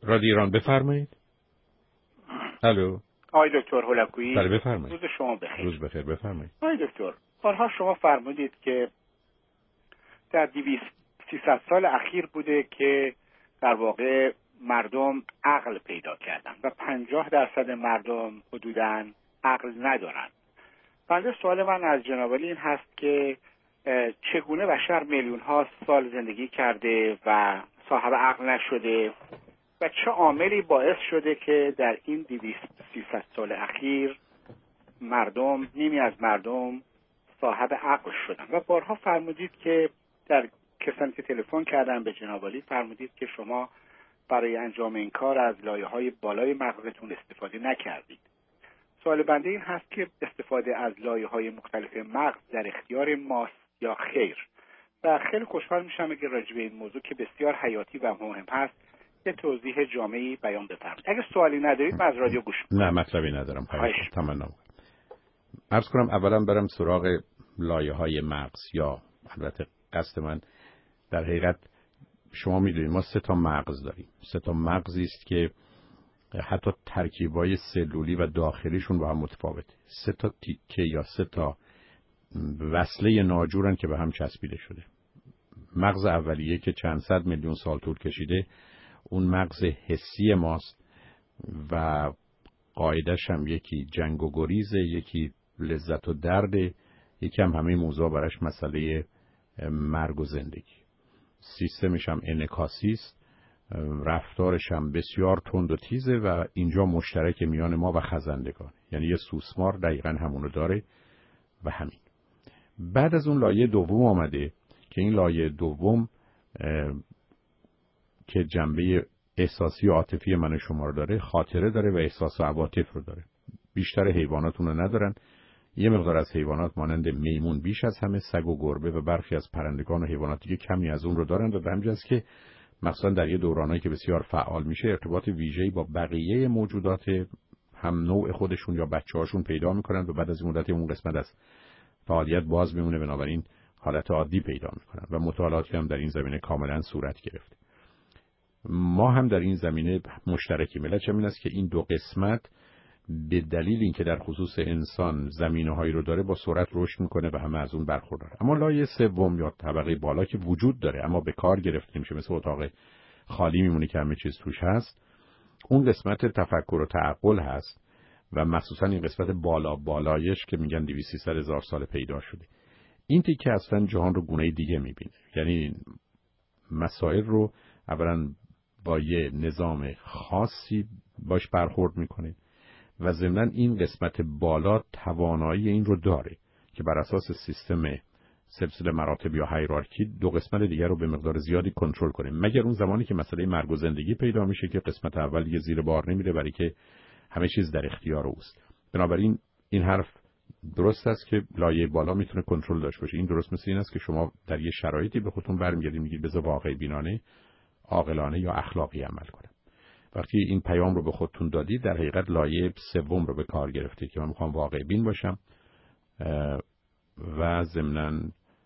رادیو ایران بفرمایید. الو. آقای دکتر هولاکویی. بله بفرمایید. روز شما بخیر. روز بخیر بفرمایید. آقای دکتر، بارها شما فرمودید که در 200-300 سال اخیر بوده که در واقع مردم عقل پیدا کردن و 50% مردم حدوداً عقل ندارن. بنده سوال من از جناب عالی این هست که چگونه بشر میلیون ها سال زندگی کرده و صاحب عقل نشده و چه عاملی باعث شده که در این 200-300 سال اخیر مردم، نیمی از مردم صاحب عقل شدن. و بارها فرمودید که در کسانی که تلفن کردن به جناب عالی فرمودید که شما برای انجام این کار از لایه‌های بالای مغزتون استفاده نکردید. سوال بنده این هست که استفاده از لایه‌های مختلف مغز در اختیار ماست یا خیر؟ و خیلی خوشحال میشم اگه راجع به این موضوع که بسیار حیاتی و مهم هست یه توضیح جامعی بیان بفرمایید. اگه سوالی ندارید من از رادیو گوش می‌کنم. نه مطلبی ندارم. تمام. عرض کنم اولا برم سراغ لایه‌های مغز، یا البته قصد من در حقیقت شما میدونید ما 3 مغز داریم. 3 مغزی است که حتی ترکیبای سلولی و داخلیشون با هم متفاوته. 3 تیکه یا 3 وصله ناجورن که به هم چسبیده شده. مغز اولیه که چند صد میلیون سال طول کشیده اون مغز حسی ماست و قاعدش هم یکی جنگ و گریزه، یکی لذت و درد، یکی هم همه موضوع براش مسئله مرگ و زندگی. سیستمش هم انعکاسی است، رفتارش هم بسیار تند و تیزه و اینجا مشترک میان ما و خزندگان، یعنی یه سوسمار دقیقاً همونو داره و همین. بعد از اون لایه دوم آمده که این لایه دوم که جنبه احساسی و عاطفی من شما رو داره، خاطره داره و احساس و عواطف رو داره. بیشتر حیوانات اون رو ندارن. یه مقدار از حیوانات مانند میمون بیش از همه، سگ و گربه و برخی از پرندگان و حیوانات دیگه کمی از اون رو دارن و به همین جاست که مثلا در یه دورانایی که بسیار فعال میشه ارتباط ویژه‌ای با بقیه موجودات هم نوع خودشون یا بچه‌هاشون پیدا میکنن و بعد از مدت اون قسمت از فعالیت باز میمونه، بنابراین حالت عادی پیدا میکنن و مطالعاتی هم در این زمینه کاملا صورت گرفته. ما هم در این زمینه مشترکی. ملت این است که این 2 قسمت به دلیل اینکه در خصوص انسان زمینه‌هایی رو داره با سرعت رشد میکنه و همه از اون برخورداره. اما لایه سوم یا طبقه بالا که وجود داره اما به کار گرفته نمیشه، مثل اتاق خالی میمونه که همه چیز توش هست، اون قسمت تفکر و تعقل هست و مخصوصا این قسمت بالایش که میگن 200-300 هزار سال پیدا شده. این تیکه اصلا جهان رو گونه دیگه میبینه، یعنی مسائل رو اولا با یه نظام خاصی باش برخورد میکنه و ضمناً این قسمت بالا توانایی این رو داره که بر اساس سیستم سلسله مراتب یا هیرارکی 2 قسمت دیگر رو به مقدار زیادی کنترل کنه، مگر اون زمانی که مسئله مرگ و زندگی پیدا میشه که قسمت اول دیگه زیر بار نمیره برای که همه چیز در اختیار اوست. بنابراین این حرف درست است که لایه بالا میتونه کنترل داشته باشه. این درست مثل این است که شما در یه شرایطی به خودتون برمیگردید میگید بذار واقع بینانه، عاقلانه یا اخلاقی عمل کنم. وقتی این پیام رو به خودتون دادید در حقیقت لایه سوم رو به کار گرفتید که من میخوام واقع بین باشم و ضمناً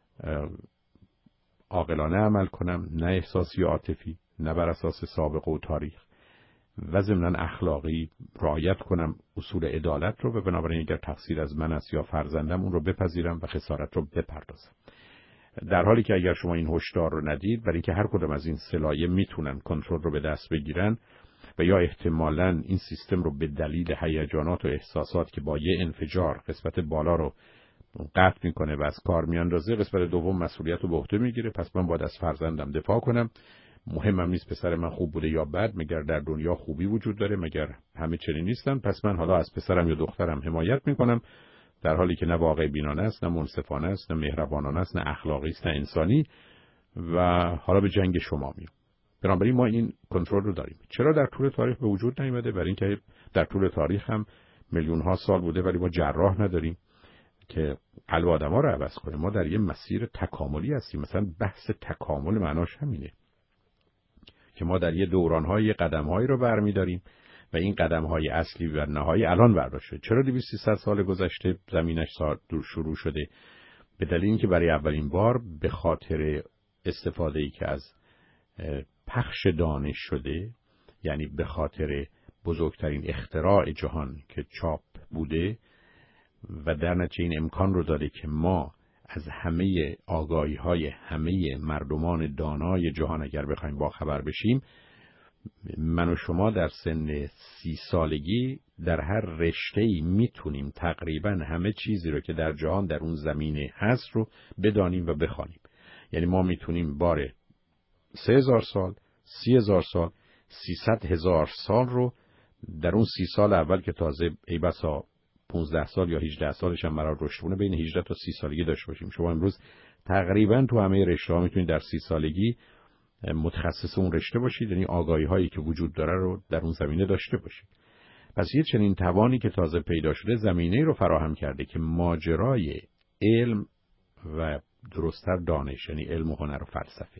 عاقلانه عمل کنم، نه احساسی و عاطفی، نه بر اساس سابقه و تاریخ، و ضمناً اخلاقی رعایت کنم اصول عدالت رو و بنابراین اگر تقصیر از من است یا فرزندم اون رو بپذیرم و خسارت رو بپردازم. در حالی که اگر شما این هشدار رو ندید، برای که هر کدوم از این سلایه میتونن کنترل رو به دست بگیرن و یا احتمالاً این سیستم رو به دلیل هیجانات و احساسات که با یه انفجار قسمت بالا رو قطع میکنه و از کار میاندازه، قسمت دوم مسئولیت رو به عهده میگیره. پس من باید از فرزندم دفاع کنم، مهمم نیست پسر من خوب بوده یا بد، مگر در دنیا خوبی وجود داره، مگر همه چنین نیستن، پس من حالا از پسرم یا دخترم حمایت میکنم، در حالی که نه واقع بینانه است، نه منصفانه است، نه مهربانانه است، نه اخلاقی است، نه انسانی، و حالا به جنگ شما میام. بنابراین ما این کنترل رو داریم. چرا در طول تاریخ به وجود نیامده؟ برای اینکه در طول تاریخ هم میلیون ها سال بوده ولی ما جراح نداریم که قلب آدما رو عوض کنه. ما در یه مسیر تکاملی هستیم. مثلا بحث تکامل معناش همینه که ما در یه دوران‌های قدم‌هایی رو برمی‌داریم و این قدم‌های اصلی و نهایی الان برداشته. چرا 200-300 سال گذشته زمینش شروع شده؟ به دلیل اینکه برای اولین بار به خاطر استفاده‌ای که از پخش دانش شده یعنی به خاطر بزرگترین اختراع جهان که چاپ بوده و در نتیجه این امکان رو داره که ما از همه آگاهی‌های همه مردمان دانای جهان اگر بخوایم با خبر بشیم، من و شما در سن 30 سالگی در هر رشته‌ای میتونیم تقریباً همه چیزی رو که در جهان در اون زمینه هست رو بدانیم و بخوانیم. یعنی ما میتونیم باره 3000 سال، 30,000 سال، 300,000 سال رو در اون 30 سال اول که تازه ای بسا 15 سال یا 18 سالش هم مرا رشد کنه بین 18 تا 30 سالگی داشته باشیم. شما امروز تقریباً تو همه رشته‌ها میتونید در 30 سالگی متخصص اون رشته باشید، یعنی آگاهی هایی که وجود داره رو در اون زمینه داشته باشید. پس یه چنین توانی که تازه پیدا شده زمینه رو فراهم کرده که ماجرای علم و درست‌تر دانش، یعنی علم و هنر و فلسفه،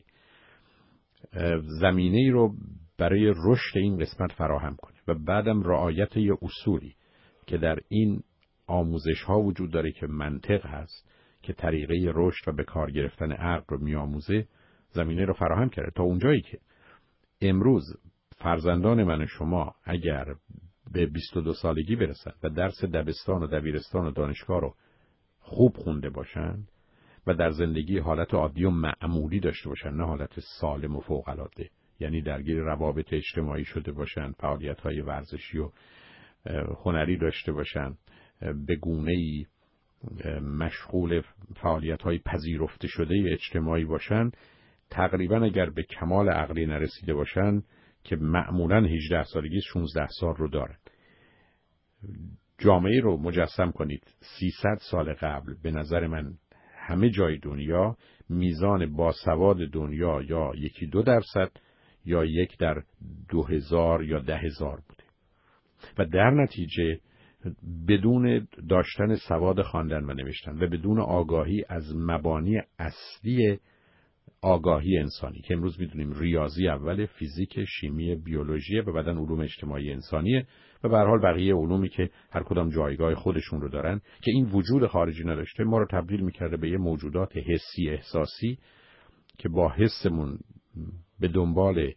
زمینه‌ای رو برای رشد این قسمت فراهم کنه و بعدم رعایت یه اصولی که در این آموزش ها وجود داره که منطق هست که طریقه رشد و به کار گرفتن عقل رو میآموزه، زمینه رو فراهم کرده تا اونجایی که امروز فرزندان من و شما اگر به 22 سالگی برسن و درس دبستان و دبیرستان و دانشگاه رو خوب خونده باشن و در زندگی حالت عادی و معمولی داشته باشن، نه حالت سالم و فوق‌العاده، یعنی درگیر روابط اجتماعی شده باشن، فعالیت‌های ورزشی و هنری داشته باشن، به گونه‌ای مشغول فعالیت‌های پذیرفته شده اجتماعی باشن، تقریبا اگر به کمال عقلی نرسیده باشن که معمولاً 18 سالگی 16 سال رو دارن. جامعه رو مجسم کنید 300 سال قبل به نظر من همه جای دنیا میزان باسواد دنیا یا 1-2% یا 1 در 2000 یا 10,000 بوده و در نتیجه بدون داشتن سواد خواندن و نوشتن و بدون آگاهی از مبانی اصلی آگاهی انسانی که امروز میدونیم ریاضی اول، فیزیک، شیمی، بیولوژی و بعدن علوم اجتماعی انسانیه و به هر حال بقیه علومی که هر کدام جایگاه خودشون رو دارن، که این وجود خارجی نداشته ما رو تبدیل میکرده به یه موجودات حسی احساسی که با حسمون به دنبال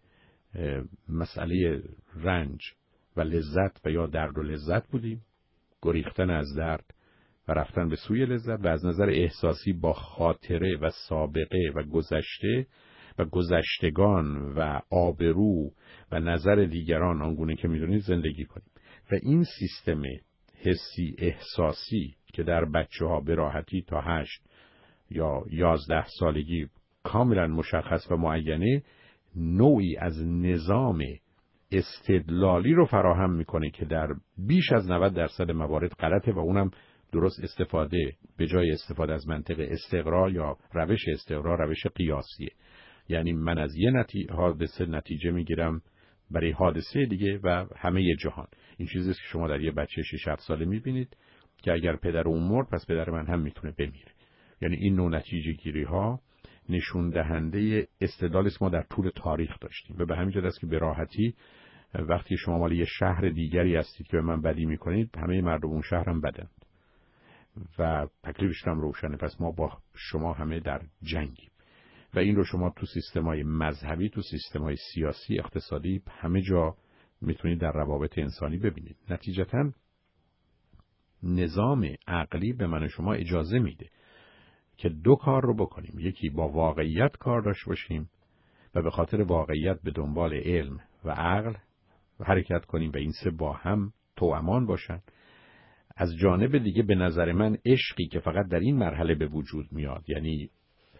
مسئله رنج و لذت و یا درد و لذت بودیم، گریختن از درد و رفتن به سوی لذت، و از نظر احساسی با خاطره و سابقه و گذشته و گذشتگان و آبرو و نظر دیگران آنگونه که میدونید زندگی کنیم. و این سیستم حسی احساسی که در بچه‌ها به راحتی تا 8 یا 11 سالگی کاملا مشخص و معینه، نوعی از نظام استدلالی رو فراهم میکنه که در بیش از 90% موارد غلطه و اونم درست استفاده به جای استفاده از منطق استقرا یا روش استقرا، روش قیاسیه. یعنی من از یه حادثه نتیجه میگیرم برای حادثه دیگه و همه جهان. این چیزی که شما در یه بچه 6-7 ساله میبینید که اگر پدر اون مرد پس پدر من هم میتونه بمیره. یعنی این نوع نتیجه گیری ها نشون دهنده استدلال است ما در طول تاریخ داشتیم و به همین جهت است که به راحتی وقتی شما مال یه شهر دیگری هستید که به من بدی میکنید، همه مردم اون شهر هم بدند و تکلیفش هم روشنه. پس ما با شما همه در جنگیم و این رو شما تو سیستم‌های مذهبی، تو سیستم‌های سیاسی، اقتصادی، همه جا میتونید در روابط انسانی ببینید. نتیجتاً نظام عقلی به من و شما اجازه میده که دو کار رو بکنیم. یکی با واقعیت کار داشته باشیم و به خاطر واقعیت به دنبال علم و عقل حرکت کنیم و این سه با هم توامان باشن. از جانب دیگه به نظر من عشقی که فقط در این مرحله به وجود میاد، یعنی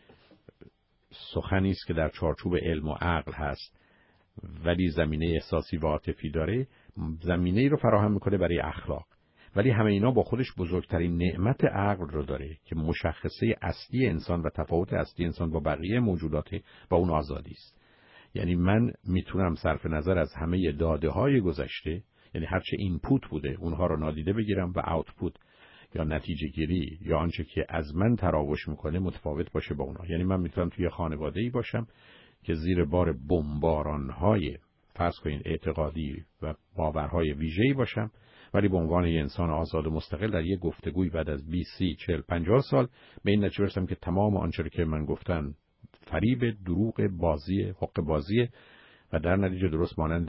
سخنی است که در چارچوب علم و عقل هست ولی زمینه احساسی و عاطفی داره، زمینه‌ای رو فراهم میکنه برای اخلاق. ولی همه اینا با خودش بزرگترین نعمت عقل رو داره که مشخصه اصلی انسان و تفاوت اصلی انسان با بقیه موجودات با اون آزادی است. یعنی من میتونم صرف نظر از همه داده‌های گذشته، یعنی هرچه اینپوت بوده اونها رو نادیده بگیرم و آوتپوت یا نتیجه گیری یا آنچه که از من تراوش میکنه متفاوت باشه با اونها. یعنی من میتونم توی خانواده‌ای باشم که زیر بار بمباران‌های فرض کنین اعتقادی و باورهای ویژه‌ای باشم، ولی به عنوان یه انسان آزاد و مستقل در یه گفتگوی بعد از 20 30 40 50 سال به این نتیجه رسیدم که تمام آنچه که من گفتن فریب، دروغ، بازی، حق بازی و در نتیجه درست مانند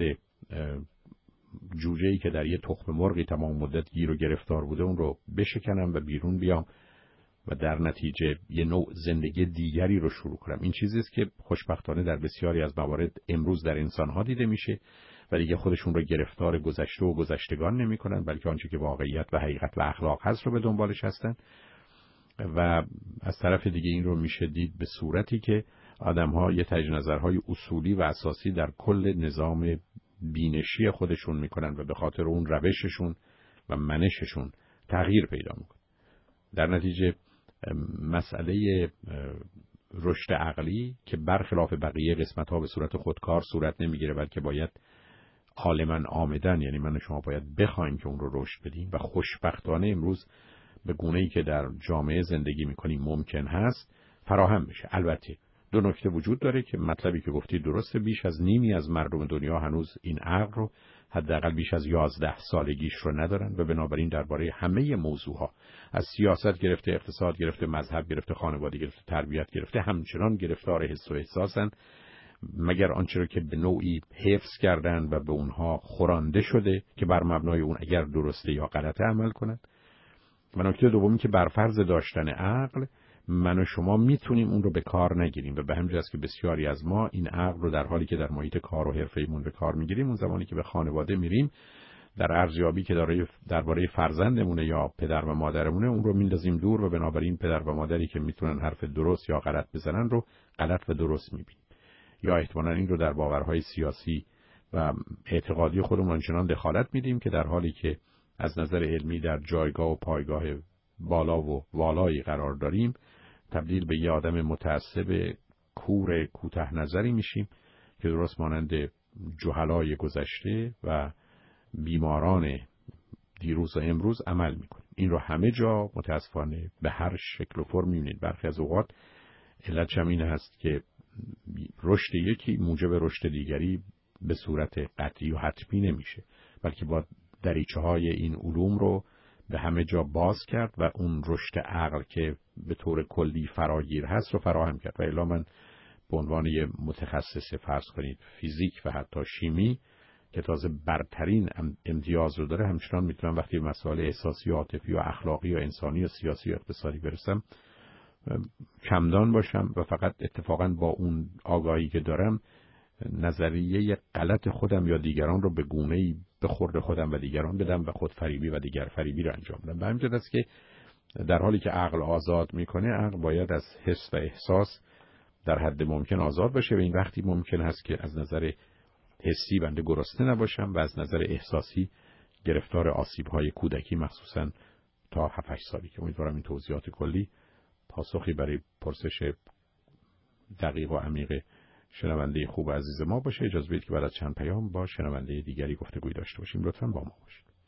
جوجه‌ای که در یه تخم مرغی تمام مدت گیر و گرفتار بوده اون رو بشکنم و بیرون بیام و در نتیجه یه نوع زندگی دیگری رو شروع کنم. این چیزی است که خوشبختانه در بسیاری از موارد امروز در انسان‌ها دیده میشه و دیگه خودشون رو گرفتار گذشته و گذشتگان نمی‌کنن، بلکه آنچه که واقعیت و حقیقت و اخلاق هست رو به دنبالش هستن. و از طرف دیگه این رو میشه دید به صورتی که آدم‌ها یه تجدید نظرهای اصولی و اساسی در کل نظام بینشی خودشون میکنن و به خاطر اون روششون و منششون تغییر پیدا میکنن. در نتیجه مسئله رشد عقلی که برخلاف بقیه قسمت‌ها به صورت خودکار صورت نمیگیره، بلکه باید عالماً آمدن، یعنی من و شما باید بخوایم که اون رو رشد بدیم و خوشبختانه امروز به گونه‌ای که در جامعه زندگی میکنیم ممکن هست فراهم بشه. البته دو نکته وجود داره که مطلبی که گفتی درسته، بیش از نیمی از مردم دنیا هنوز این عقل رو حداقل بیش از 11 سالگیش رو ندارن و بنابراین درباره همه موضوعها از سیاست گرفته، اقتصاد گرفته، مذهب گرفته، خانواده گرفته، تربیت گرفته همچنان گرفتار حس و احساسن، مگر آنچه رو که به نوعی حفظ کردن و به اونها خورانده شده که بر مبنای اون اگر درسته یا غلطه عمل کنند. و نکته دومی که بر فرض داشتن عقل من و شما میتونیم اون رو به کار نگیریم و به همین جاست که بسیاری از ما این عقل رو در حالی که در محیط کار و حرفه‌ایمون به کار میگیریم، اون زمانی که به خانواده میریم در ارزیابی که درباره فرزندمونه یا پدر و مادرمونه اون رو میندازیم دور و بنابراین پدر و مادری که میتونن حرف درست یا غلط بزنن رو غلط و درست میبینیم، یا احتمالاً این رو در باورهای سیاسی و اعتقادی خودمون آنچنان دخالت میدیم که در حالی که از نظر علمی در جایگاه و پایگاه بالا و والایی قرار داریم تبدیل به یه آدم متعصب کور کوته نظری میشیم که درست مانند جهلای گذشته و بیماران دیروز و امروز عمل میکنیم. این رو همه جا متاسفانه به هر شکل و فرم میبینید. برخی از اوقات علت همین هست که رشد یکی موجب رشد دیگری به صورت قطعی و حتمی نمیشه، بلکه با دریچه‌های این علوم رو به همه جا باز کرد و اون رشد عقل که به طور کلی فراگیر هست رو فراهم کرد. و الا من به عنوان یه متخصص فرض کنید فیزیک و حتی شیمی که تازه برترین امتیاز رو داره، همچنان میتونم وقتی به مسائل احساسی و عاطفی و اخلاقی و انسانی و سیاسی و اقتصادی برسم کمدان باشم و فقط اتفاقا با اون آگاهی که دارم نظریه غلط خودم یا دیگران رو به گونه‌ای به خورد خودم و دیگران بدم و خودفریبی و دیگر فریبی رو انجام بدم. به همین جهت است که در حالی که عقل آزاد میکنه، عقل باید از حس و احساس در حد ممکن آزاد باشه و این وقتی ممکن هست که از نظر حسی بنده گرسنه نباشم و از نظر احساسی گرفتار آسیب‌های کودکی مخصوصاً تا 7-8 سالی. که امیدوارم این توضیحات کلی پاسخی برای پرسش دقیق و عمیق شنونده خوب عزیز ما باشه. اجازه بدید که بعد از چند پیام با شنونده دیگری گفتگوی داشته باشیم. لطفاً با ما باشید.